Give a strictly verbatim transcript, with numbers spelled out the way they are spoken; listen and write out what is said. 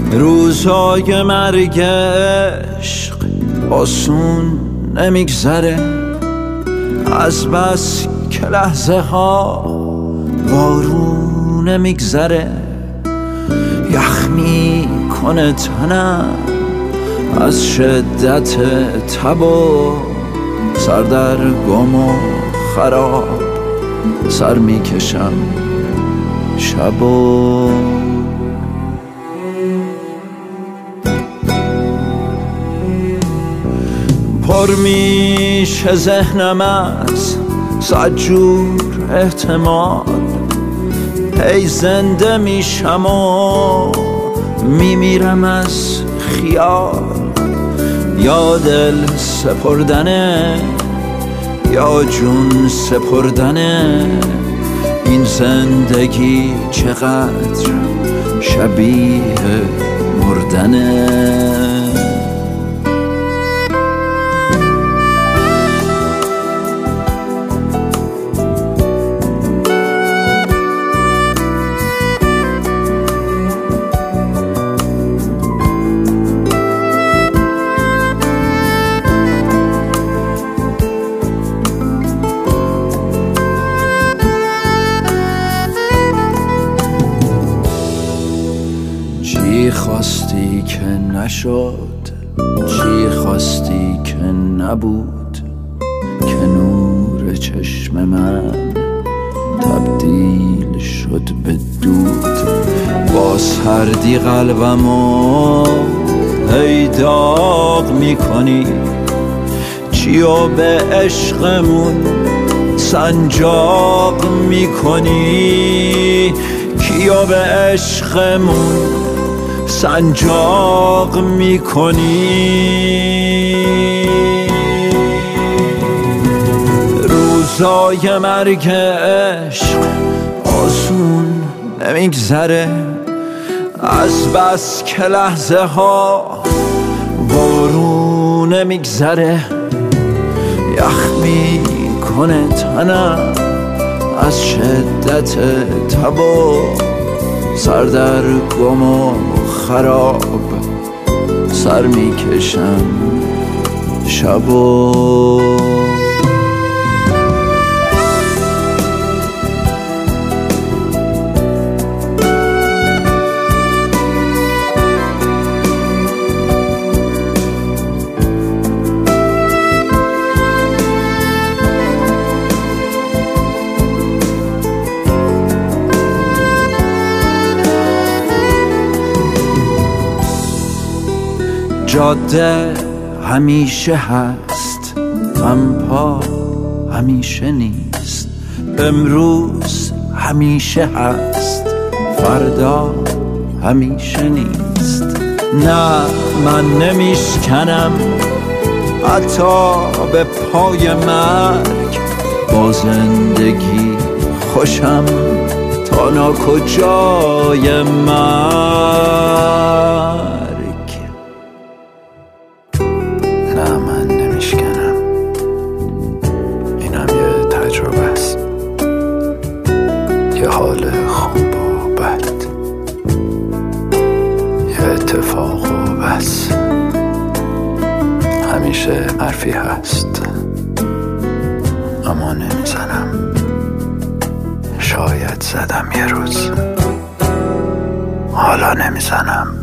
روزای مرگ عشق آسون نمیگذره، از بس که لحظه ها بارون نمیگذره. یخ میکنه تنم از شدت تب و سردرگم و خراب، سر میکشم شب و پر میشه ذهنم از صد جور احتمال. هی زنده میشم و میمیرم از خیال. یا دل سپردنه یا جون سپردنه، این زندگی چقدر شبیه مردنه. چی خواستی که نشد، چی خواستی که نبود، که نور چشم من تبدیل شد به دود. با سردی قلبمو هی داغ میکنی، چیو به عشقمون سنجاق میکنی، کیو به عشقمون سنجاق میکنی. روزای مرگ عشق آسون نمیگذره، از بس که لحظه ها بارون نمیگذره. یخ میکنه تنم از شدت تب و سردرگم و خراب، سر میکشم شب و جاده همیشه هست، غمپا همیشه نیست. امروز همیشه هست، فردا همیشه نیست. نه من نمیشکنم حتی به پای مرگ، با زندگی خوشم تا ناکجای مرگ. نه من نمیشکنم، اینم یه تجربه است، یه حال خوب و بد، یه اتفاق و بس. همیشه حرفی هست اما نمیزنم، شاید زدم یه روز، حالا نمیزنم.